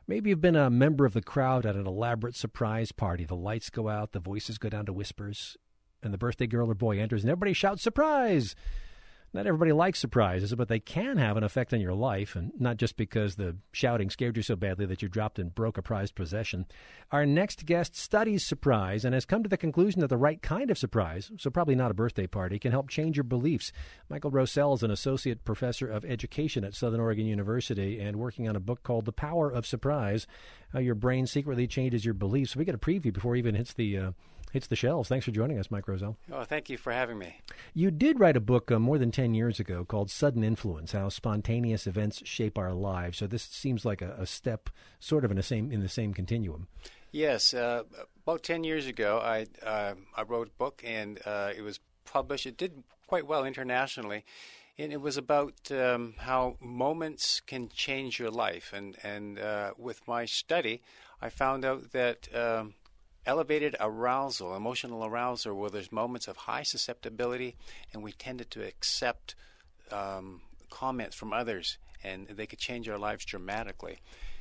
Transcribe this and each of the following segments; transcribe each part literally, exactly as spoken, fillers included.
Maybe you've been a member of the crowd at an elaborate surprise party. The lights go out, the voices go down to whispers, and the birthday girl or boy enters, and everybody shouts, "Surprise!" Not everybody likes surprises, but they can have an effect on your life, and not just because the shouting scared you so badly that you dropped and broke a prized possession. Our next guest studies surprise and has come to the conclusion that the right kind of surprise, so probably not a birthday party, can help change your beliefs. Michael Rosell is an associate professor of education at Southern Oregon University and working on a book called The Power of Surprise, How Your Brain Secretly Changes Your Beliefs. So we get a preview before it even hits the uh, hits the shelves. Thanks for joining us, Mike Rosell. Oh, thank you for having me. You did write a book uh, more than ten years ago called Sudden Influence, How Spontaneous Events Shape Our Lives. So this seems like a, a step sort of in the same in the same continuum. Yes. Uh, about ten years ago, I, uh, I wrote a book, and uh, it was published. It did quite well internationally. And it was about um, how moments can change your life. And, and uh, with my study, I found out that um, elevated arousal, emotional arousal, where there's moments of high susceptibility, and we tended to accept um, comments from others, and they could change our lives dramatically.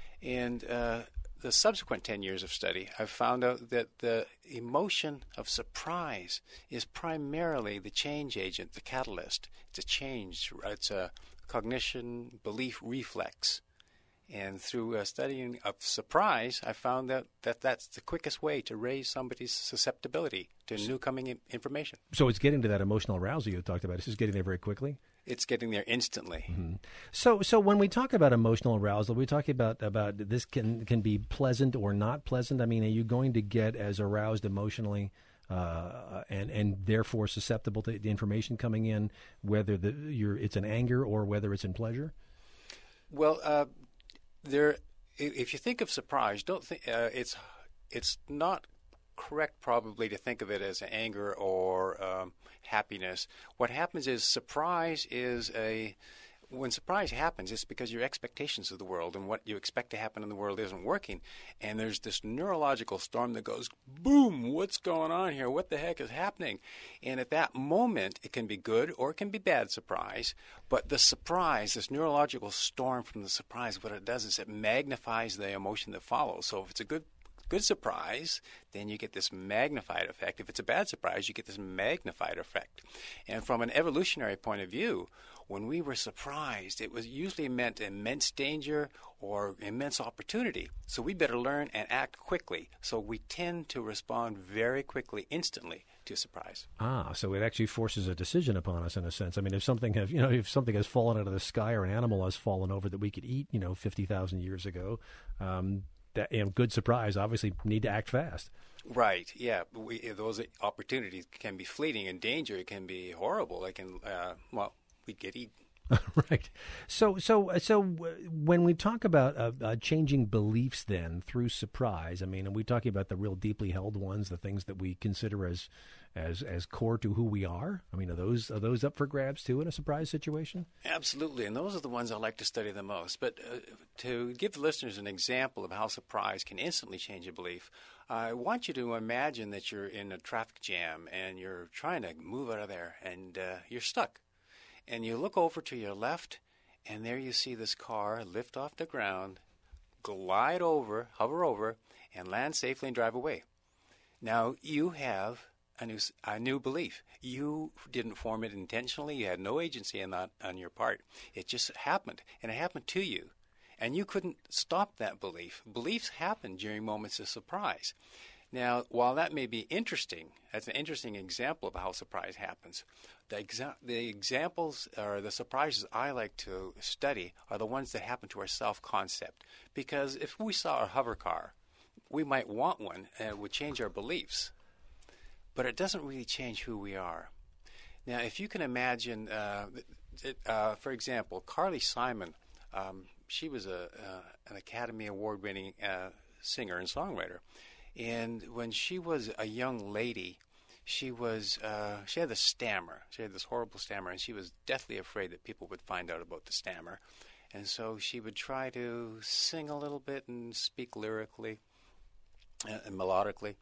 And uh, the subsequent ten years of study, I've found out that the emotion of surprise is primarily the change agent, the catalyst. It's a change. It's a cognition, belief, reflex. And through uh, studying of surprise, I found that, that that's the quickest way to raise somebody's susceptibility to new coming in- information. So it's getting to that emotional arousal you talked about. It's just getting there very quickly? It's getting there instantly. Mm-hmm. So so when we talk about emotional arousal, we're talking about, about this can, can be pleasant or not pleasant. I mean, are you going to get as aroused emotionally uh, and, and therefore susceptible to the information coming in, whether the, you're, it's an anger or whether it's in pleasure? Well, uh, There, if you think of surprise, don't think uh, it's it's not correct probably to think of it as anger or um, happiness. What happens is surprise is a when surprise happens, it's because your expectations of the world and what you expect to happen in the world isn't working, and there's this neurological storm that goes boom. What's going on here? What the heck is happening? And at that moment, it can be good or it can be bad surprise. But the surprise, this neurological storm from the surprise, what it does is it magnifies the emotion that follows. So if it's a good good surprise, then you get this magnified effect. If it's a bad surprise, you get this magnified effect. And from an evolutionary point of view, when we were surprised, it was usually meant immense danger or immense opportunity. So we better learn and act quickly. So we tend to respond very quickly, instantly to surprise. Ah, so it actually forces a decision upon us in a sense. I mean, if something have you know if something has fallen out of the sky or an animal has fallen over that we could eat, you know, fifty thousand years ago, um, that you know, good surprise. Obviously, need to act fast. Right. Yeah. We, those opportunities can be fleeting, and danger can be horrible. They can uh, well. We'd get eaten. Right. So, so, so, when we talk about uh, uh, changing beliefs, then through surprise, I mean, are we talking about the real deeply held ones, the things that we consider as, as, as core to who we are? I mean, are those are those up for grabs too in a surprise situation? Absolutely, and those are the ones I like to study the most. But uh, to give the listeners an example of how surprise can instantly change a belief, I want you to imagine that you're in a traffic jam and you're trying to move out of there, and uh, you're stuck. And you look over to your left, and there you see this car lift off the ground, glide over, hover over, and land safely and drive away. Now, you have a new, a new belief. You didn't form it intentionally. You had no agency in that on your part. It just happened, and it happened to you. And you couldn't stop that belief. Beliefs happen during moments of surprise. Now, while that may be interesting, that's an interesting example of how surprise happens. The, exa- the examples or the surprises I like to study are the ones that happen to our self-concept. Because if we saw a hover car, we might want one, and it would change our beliefs. But it doesn't really change who we are. Now, if you can imagine, uh, it, uh, for example, Carly Simon, um, she was a, uh, an Academy Award-winning uh, singer and songwriter. And when she was a young lady, she was uh, she had the stammer. She had this horrible stammer, and she was deathly afraid that people would find out about the stammer. And so she would try to sing a little bit and speak lyrically uh, and melodically.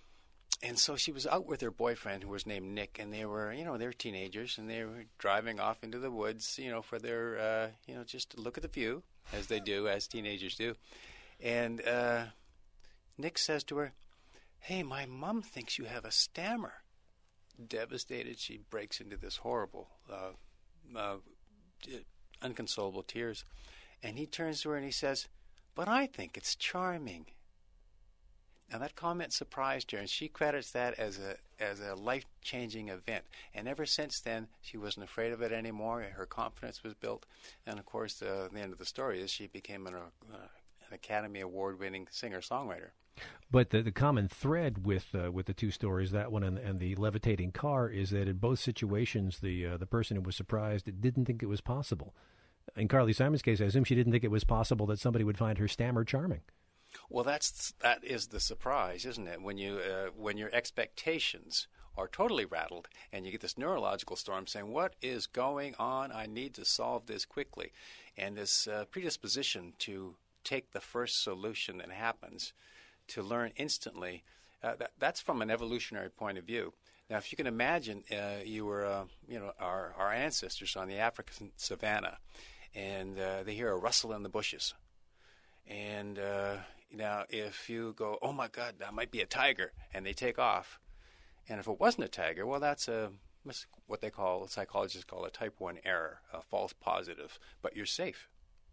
And so she was out with her boyfriend, who was named Nick, and they were, you know, they were teenagers, and they were driving off into the woods, you know, for their, uh, you know, just to look at the view, as they do, as teenagers do. And uh, Nick says to her, "Hey, my mom thinks you have a stammer." Devastated, she breaks into this horrible, uh, uh, unconsolable tears. And he turns to her and he says, "But I think it's charming." Now that comment surprised her, and she credits that as a as a life-changing event. And ever since then, she wasn't afraid of it anymore. Her confidence was built. And of course, uh, the end of the story is she became an, uh, an Academy Award-winning singer-songwriter. But the, the common thread with uh, with the two stories, that one and, and the levitating car, is that in both situations, the uh, the person who was surprised didn't think it was possible. In Carly Simon's case, I assume she didn't think it was possible that somebody would find her stammer charming. Well, that's that is the surprise, isn't it? When you uh, when your expectations are totally rattled, and you get this neurological storm saying, "What is going on? I need to solve this quickly," and this uh, predisposition to take the first solution that happens, to learn instantly. Uh, that, that's from an evolutionary point of view. Now, if you can imagine, uh, you were, uh, you know, our, our ancestors on the African savannah, and uh, they hear a rustle in the bushes. And uh, now, if you go, "Oh my God, that might be a tiger," and they take off, and if it wasn't a tiger, well, that's a what they call, psychologists call a type one error, a false positive, but you're safe.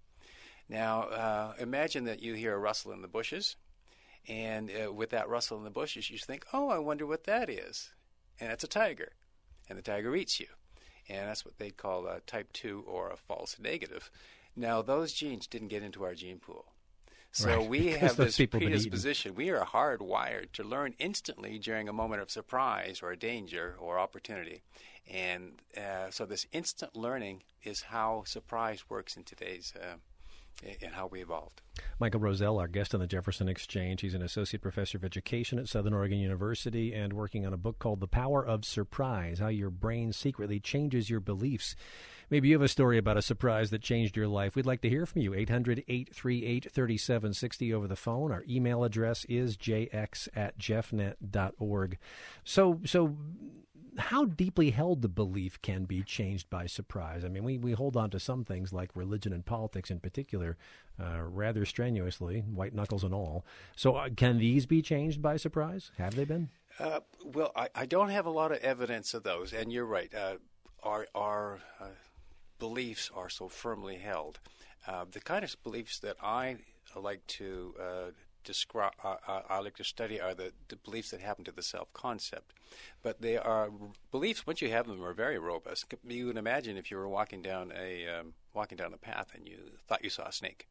Now, uh, imagine that you hear a rustle in the bushes. And uh, with that rustle in the bushes, you think, "Oh, I wonder what that is." And it's a tiger. And the tiger eats you. And that's what they'd call a type two or a false negative. Now, those genes didn't get into our gene pool. So right. we Because have those this people have been predisposition. We are hardwired to learn instantly during a moment of surprise or danger or opportunity. And uh, so this instant learning is how surprise works in today's uh and how we evolved. Michael Roselle, our guest on the Jefferson Exchange. He's an associate professor of education at Southern Oregon University and working on a book called The Power of Surprise, How Your Brain Secretly Changes Your Beliefs. Maybe you have a story about a surprise that changed your life. We'd like to hear from you. eight hundred, eight three eight, three seven six zero over the phone. Our email address is j x at jeffnet dot org. So, so how deeply held the belief can be changed by surprise? I mean, we, we hold on to some things like religion and politics in particular uh, rather strenuously, white knuckles and all. So uh, can these be changed by surprise? Have they been? Uh, well, I, I don't have a lot of evidence of those, and you're right. Uh, our our uh, beliefs are so firmly held. Uh, the kind of beliefs that I like to uh, describe, uh, I like to study are the, the beliefs that happen to the self-concept. But they are beliefs. Once you have them, are very robust. You can imagine if you were walking down a um, walking down a path and you thought you saw a snake,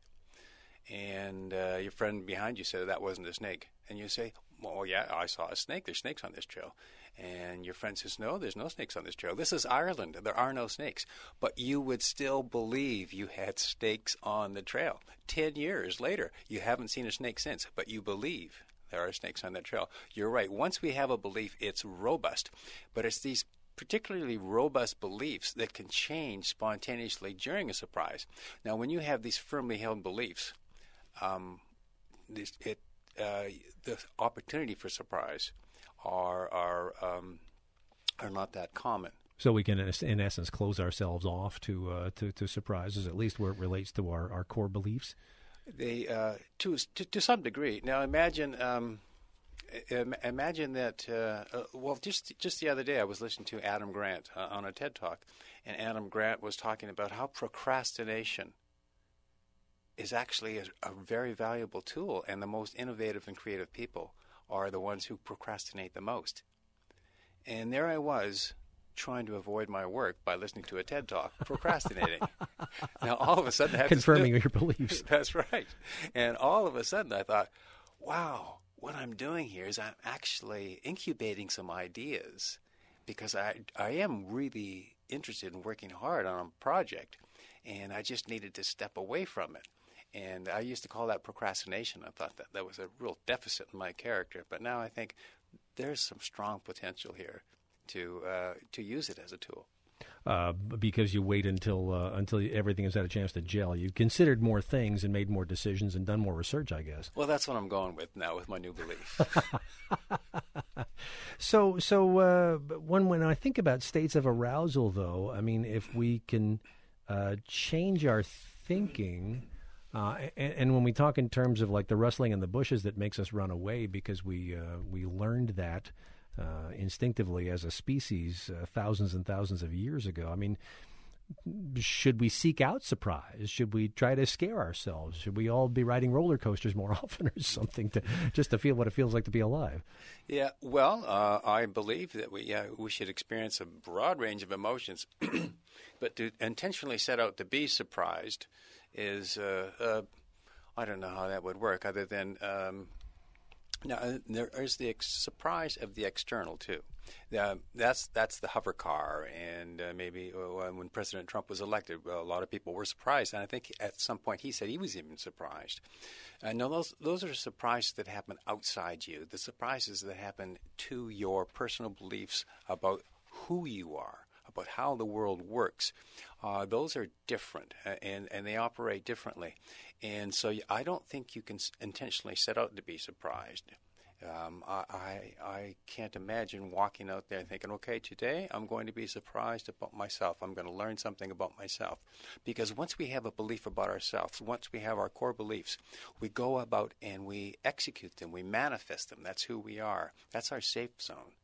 and uh, your friend behind you said that wasn't a snake, and you say, "Well, yeah, I saw a snake. There's snakes on this trail." And your friend says, "No, there's no snakes on this trail. This is Ireland. There are no snakes." But you would still believe you had snakes on the trail. Ten years later, you haven't seen a snake since, but you believe there are snakes on that trail. You're right. Once we have a belief, it's robust. But it's these particularly robust beliefs that can change spontaneously during a surprise. Now, when you have these firmly held beliefs, um, this, it, uh, the opportunity for surprise are are um, are not that common. So we can, in essence, close ourselves off to uh, to, to surprises, at least where it relates to our, our core beliefs. They uh, to, to to some degree. Now imagine um, imagine that. Uh, uh, well, just just the other day, I was listening to Adam Grant uh, on a TED Talk, and Adam Grant was talking about how procrastination is actually a, a very valuable tool, and the most innovative and creative people are the ones who procrastinate the most. And there I was, trying to avoid my work by listening to a TED Talk, procrastinating. Now, all of a sudden, I have confirming this, your beliefs. That's right. And all of a sudden, I thought, wow, what I'm doing here is I'm actually incubating some ideas, because I I am really interested in working hard on a project, and I just needed to step away from it. And I used to call that procrastination. I thought that that was a real deficit in my character. But now I think there's some strong potential here to uh, to use it as a tool. Uh, because you wait until uh, until everything has had a chance to gel. You considered more things and made more decisions and done more research, I guess. Well, that's what I'm going with now with my new belief. so, so uh, when when I think about states of arousal, though, I mean, if we can uh, change our thinking. Uh, and, and when we talk in terms of like the rustling in the bushes that makes us run away because we uh, we learned that uh, instinctively as a species uh, thousands and thousands of years ago. I mean, should we seek out surprise? Should we try to scare ourselves? Should we all be riding roller coasters more often or something to just to feel what it feels like to be alive? Yeah, well, uh, I believe that we uh, we should experience a broad range of emotions, but to intentionally set out to be surprised is uh, uh, I don't know how that would work. Other than um, now, uh, there is the ex- surprise of the external too. Uh, that's that's the hover car, and uh, maybe uh, when President Trump was elected, well, a lot of people were surprised, and I think at some point he said he was even surprised. Uh, no, those those are surprises that happen outside you. The surprises that happen to your personal beliefs about who you are, about how the world works. Uh, those are different, uh, and and they operate differently, and so I don't think you can s- intentionally set out to be surprised. Um, I, I I can't imagine walking out there thinking, okay, today I'm going to be surprised about myself. I'm going to learn something about myself. Because once we have a belief about ourselves, once we have our core beliefs, we go about and we execute them, we manifest them. That's who we are. That's our safe zone.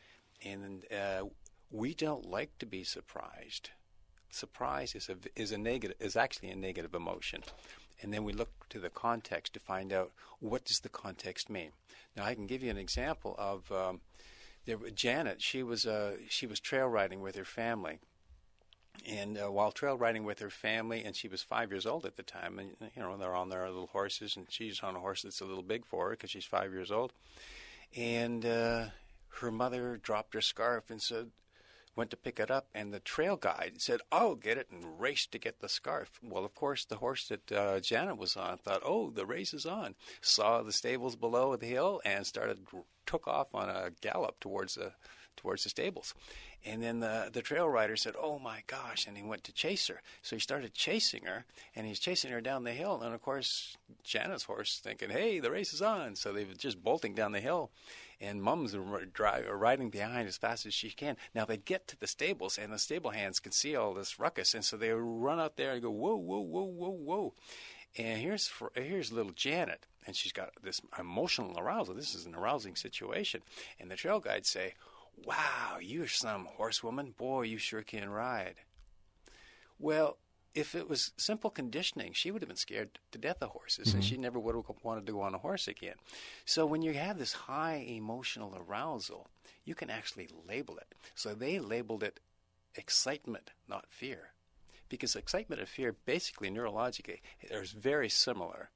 And uh, we don't like to be surprised. Surprise is a, is a negative, is actually a negative emotion. And then we look to the context to find out what does the context mean. Now, I can give you an example of um, there, Janet. She was uh, she was trail riding with her family, and uh, while trail riding with her family, and she was five years old at the time, and you know they're on their little horses, and she's on a horse that's a little big for her because she's five years old, and uh, her mother dropped her scarf and said. Went to pick it up, and the trail guide said, "I'll get it," and raced to get the scarf. Well, of course, the horse that uh, Janet was on thought, "Oh, the race is on." Saw the stables below the hill and started took off on a gallop towards the towards the stables. And then the the trail rider said, "Oh my gosh!" and he went to chase her. So he started chasing her, and he's chasing her down the hill. And of course, Janet's horse thinking, "Hey, the race is on!" So they were just bolting down the hill. And Mom's riding behind as fast as she can. Now they get to the stables, and the stable hands can see all this ruckus, and so they run out there and go, "Whoa, whoa, whoa, whoa, whoa!" And here's for, here's little Janet, and she's got this emotional arousal. This is an arousing situation, and the trail guides say, "Wow, you're some horsewoman, boy, you sure can ride." Well, if it was simple conditioning, she would have been scared to death of horses, mm-hmm. and she never would have wanted to go on a horse again. So when you have this high emotional arousal, you can actually label it. So they labeled it excitement, not fear, because excitement and fear, basically neurologically, are very similar.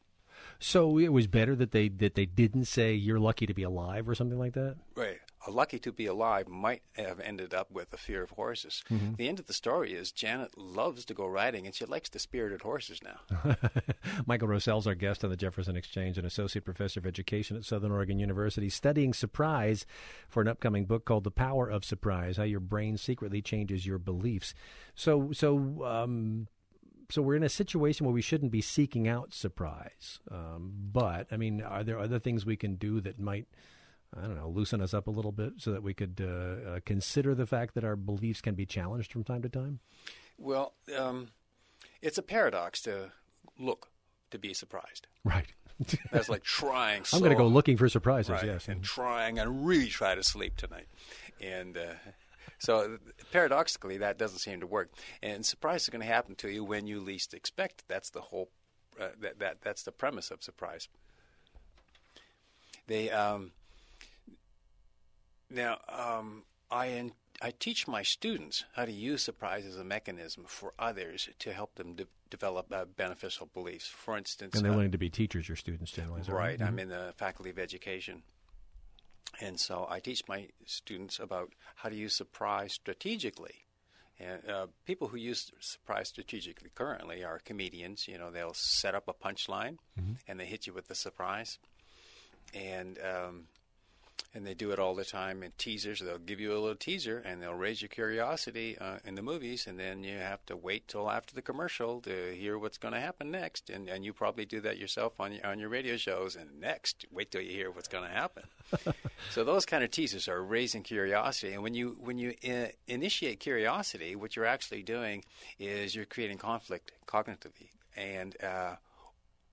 So it was better that they that they didn't say "you're lucky to be alive" or something like that? Right. A lucky to be alive might have ended up with a fear of horses. Mm-hmm. The end of the story is Janet loves to go riding, and she likes the spirited horses now. Michael Rosell's our guest on the Jefferson Exchange, an associate professor of education at Southern Oregon University, studying surprise for an upcoming book called The Power of Surprise, How Your Brain Secretly Changes Your Beliefs. So, so, um, So we're in a situation where we shouldn't be seeking out surprise. Um, but, I mean, are there other things we can do that might, I don't know, loosen us up a little bit so that we could uh, uh, consider the fact that our beliefs can be challenged from time to time? Well, um, it's a paradox to look to be surprised. Right. That's like trying so I'm going to go looking for surprises, right, yes. And trying and really try to sleep tonight. And uh, so paradoxically, that doesn't seem to work. And surprise is going to happen to you when you least expect. That's the whole, uh, that, that that's the premise of surprise. They, um, now, um, I in, I teach my students how to use surprise as a mechanism for others to help them de- develop uh, beneficial beliefs. For instance, and they're uh, learning to be teachers, your students generally. Is that right. right? I'm Mm-hmm. in the Faculty of Education. And so I teach my students about how to use surprise strategically. And uh, people who use surprise strategically currently are comedians. You know, they'll set up a punchline, mm-hmm. and they hit you with the surprise. And um, and they do it all the time in teasers. They'll give you a little teaser, and they'll raise your curiosity uh, in the movies, and then you have to wait till after the commercial to hear what's going to happen next. And and you probably do that yourself on your, on your radio shows. And next, wait till you hear what's going to happen. So those kind of teasers are raising curiosity. And when you when you uh, initiate curiosity, what you're actually doing is you're creating conflict cognitively. And uh,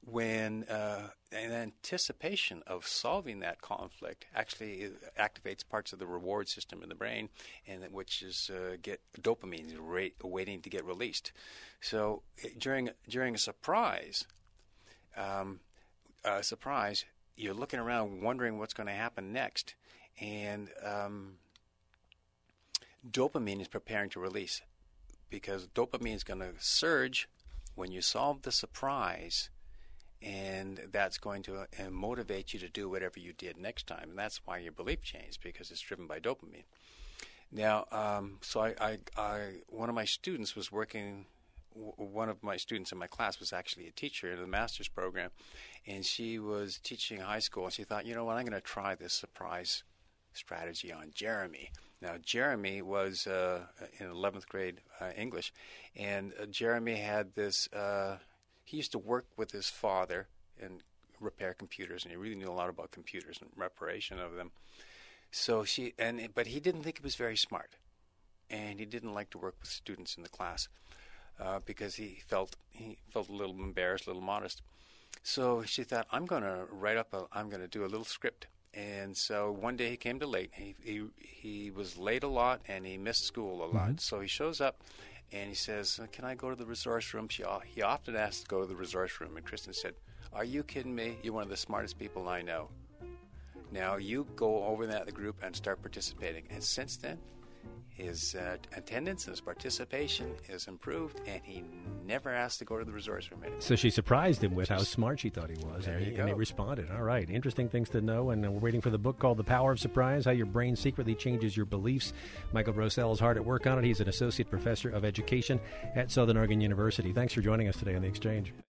when uh, an anticipation of solving that conflict actually activates parts of the reward system in the brain, and which is uh, get dopamine is rate, waiting to get released. So during during a surprise, um, a surprise, you're looking around wondering what's going to happen next, and um, dopamine is preparing to release, because dopamine is going to surge when you solve the surprise. And that's going to uh, motivate you to do whatever you did next time. And that's why your belief changed, because it's driven by dopamine. Now, um, so I, I, I, one of my students was working, w- one of my students in my class was actually a teacher in the master's program. And she was teaching high school. And she thought, you know what, I'm going to try this surprise strategy on Jeremy. Now, Jeremy was uh, in eleventh grade uh, English. And uh, Jeremy had this... Uh, He used to work with his father and repair computers, and he really knew a lot about computers and reparation of them. So she, and but he didn't think he was very smart, and he didn't like to work with students in the class uh, because he felt he felt a little embarrassed, a little modest. So she thought, I'm going to write up a, I'm going to do a little script. And so one day he came to late. He he he was late a lot, and he missed school a lot. Mm-hmm. So he shows up. And he says, can I go to the resource room? She, he often asked to go to the resource room. And Kristen said, are you kidding me? You're one of the smartest people I know. Now you go over that the group and start participating. And since then, his uh, attendance and his participation is improved, and he never asked to go to the resource room anymore. So she surprised him with how smart she thought he was, there and, you he, go. and he responded. All right, interesting things to know, and we're waiting for the book called The Power of Surprise, How Your Brain Secretly Changes Your Beliefs. Michael Brossell is hard at work on it. He's an associate professor of education at Southern Oregon University. Thanks for joining us today on The Exchange.